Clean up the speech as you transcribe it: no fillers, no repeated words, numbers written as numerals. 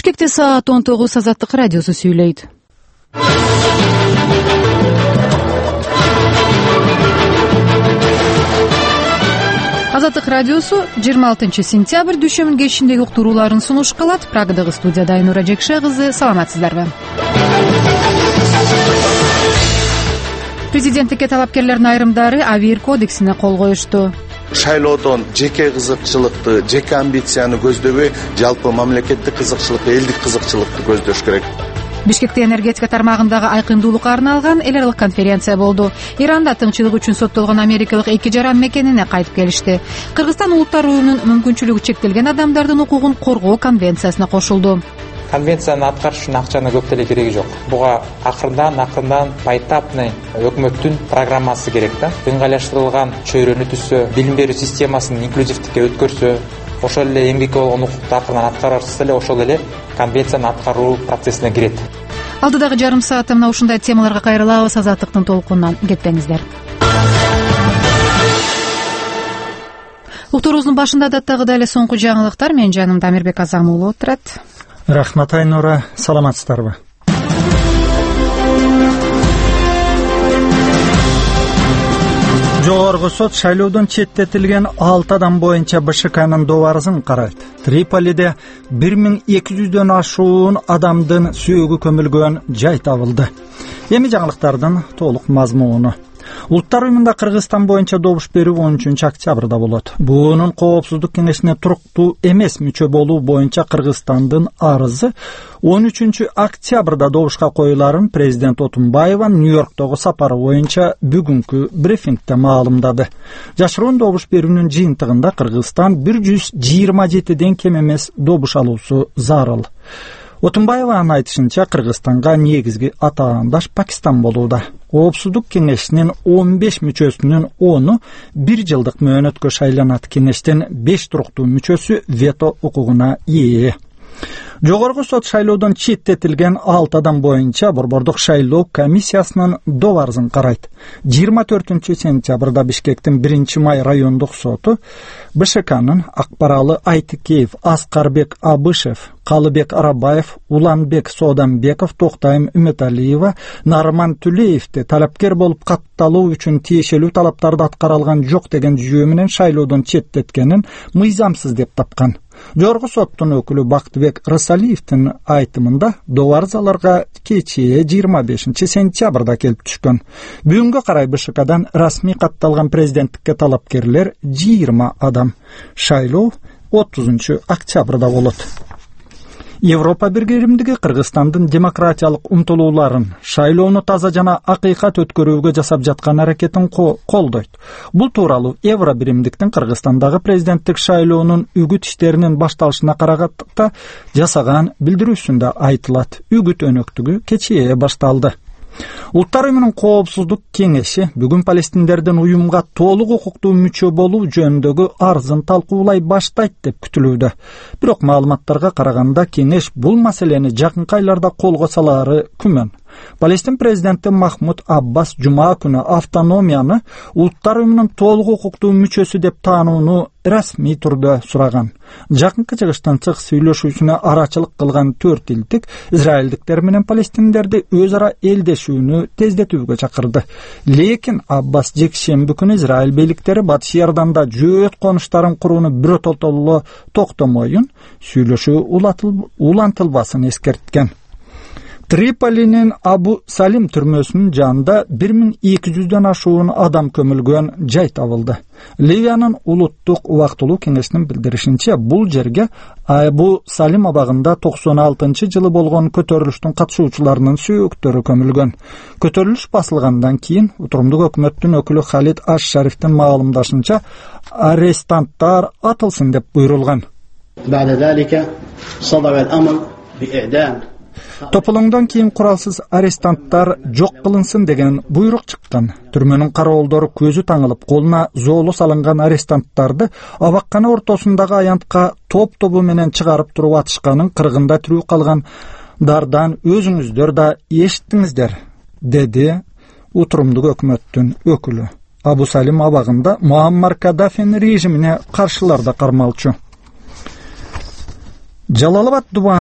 Бишкекте саат 19 Азаттык радиосу сүйлөйт. Азаттык радиосу 26 сентябрь дүйшөмүн кечиндеги уктурууларын сунуш кылат. Прагадагы студияда Айнура Жекше кызы. Саламатсыздарбы? Президенттикке талапкерлердин айрымдары АВИР кодексине кол коюшту. Шайлоодон жеке кызыкчылыкты, жеке амбицияны көздөбөй, жалпы мамлекеттик кызыкчылыкты, элдик кызыкчылыкты көздөш керек. Бишкекте энергетика тармагындагы айкындуулукка арналган эл аралык конференция болду. Иранда тыңчылык үчүн соттолгон америкалык 2 жаран мекенине кайтып келишти. Кыргызстан улуттар уюмунун мүмкүнчүлүгү чектелген адамдардын укугун коргоо конвенциясына кошулду. Конвенцияны аткарыш үчүн акчаны көп деле кереги жок. Буга акырындан поэтапный өкмөттүн программасы керек да. Ыңгайлаштырылган чөйрөнү түзсө, билим берүү системасын инклюзивдикке өткөрсө, ошол эле эмгекке болгон укукту акырынан аткарырсыз эле ошол эле конвенцияны аткаруу процессине кирет. Алдыдагы жарым саатта мына ушундай темаларга кайрылабыз. Азаттыктын толкунунан кетпеңиздер. Уктуруубуздун башында даттагыдай эле соңку жаңылыктар. Менин жанымда Амирбек Азам уулу отурат. Рахмат Айнура, саламатсыздарбы? Жогорку сот шайлоодон четтетилген 6 адам боюнча БШКнын добарызын карайт. Триполиде 1200дөн ашуун адамдын сүйөгү көмүлгөн жай табылды. Эми жаңылыктардын толук мазмуну. Улуттар уюмунда Кыргызстан боюнча добуш берүү 13 октябрда болот. Буунун коопсуздук кеңешине туруктуу эмес мүчө болуу боюнча Кыргызстандын арызы 13 октябрда добушка коюларын президент Отунбаева Нью-Йорктогу сапары боюнча бүгүнкү брифингде маалымдады. Жашыруун добуш берүүнүн жыйынтыгында Кыргызстан 127ден кем эмес добуш алуусу зарыл. Отунбаеванын айтышынча Кыргызстанга негизги атаандаш Пакистан болууда. Коопсуздук кеңешинин 15 мүчөсүнүн 10-у 1 жылдык мөөнөткө шайланат. Кеңештин 5 туруктуу мүчөсү вето укугуна ээ. Жогорку сот шайлоодон четтетилген 6 адам боюнча Борбордук шайлоо комиссиясынын добарызын карайт. 24 сентябрда Бишкектин 1 май райондук соту БШКнын Акбаралы Айтыкеев, Аскарбек Абышев, Калыбек Арабаев, Уланбек Сооданбеков, Токтайым Үмөталиева, Нарман Түлеевди талапкер болуп катталуу үчүн тиешелүү талаптарды аткаралган жок деген жүйө менен шайлоодон четтеткенин мыйзамсыз деп тапкан. Жогорку соттун өкүлү Бактыбек Рысалиевдин айтымында добарыз аларга кечээ 25 сентябрда келип түшкөн. Бүгүнгө карай БШКдан расмий катталган президенттикке талапкерлер 20 адам. Шайлоо 30 октябрда болот. Европа Биргелимдиги Кыргызстандын демократиялык умтулууларын, шайлоону таза жана акыйкат өткөрүүгө жасап жаткан аракетин колдойт. Бул тууралуу Евро биримдиктин Кыргызстандагы президенттик шайлоонун үгүт иштеринин башталышына караганда жасаган билдирүүсүндө айтылат. Үгүт өнөктүгү кечээ башталды. Улуттар уюмунун коопсуздук кеңеши бүгүн палестиндердин уюмга толук укуктуу мүчө болуу жөнүндөгү арызын талкуулай баштайт деп күтүлүүдө. Бирок маалыматтарга караганда кеңеш бул маселени жакынкы айларда колго салаары күмөн. Палестин президенти Махмуд Аббас жума күнү автономияны улуттар уюмунун толук укуктуу мүчөсү деп таанууну расмий турда сураган. Жакынкы чыгыштан чык сүйлөшүүсүнө арачылык кылган 4 илдик израилдиктер менен палестиндерди өз ара элдешүүнү тездетүүгө чакырды. Лекин Аббас жекшемби күнү Израиль бийликтери Батыш Иорданда жөөт конуштарын курууну биротоло токтомоюн, сүйлөшүү улантылбасын эскерткен. Триполинин Абу Салим түрмөсүнүн жанында 1200дөн ашуун адам көмүлгөн жай табылды. Ливиянын улуттук убактылуу кеңешинин билдиришинче, бул жерге Абу Салим абагында 96-жылы болгон көтөрүлүштүн катышуучуларынын сүйөктөрү көмүлгөн. Көтөрүлүш басылгандан кийин утурумдук өкмөттүн өкүлү Халид Аш-Шарифтин маалымдашынча, арестанттар атылсын деп буйрулган. Тополоңдон кийин куралсыз арестанттар жок кылынсын деген буйрук чыккан. Түрмөнүн кароолдору көзү таңылып, колуна зоолу салынган арестанттарды абаккана ортосундагы аянтка топ-тобу менен чыгарып туруп атышканын кыргында тирүү калгандардан өзүңүздөр да эшиттиңиздер, деди утурумдук өкмөттүн өкүлү. Абу Салим абагында Муаммар Каддафинин режимине каршылар да кармалчу. Жалалабад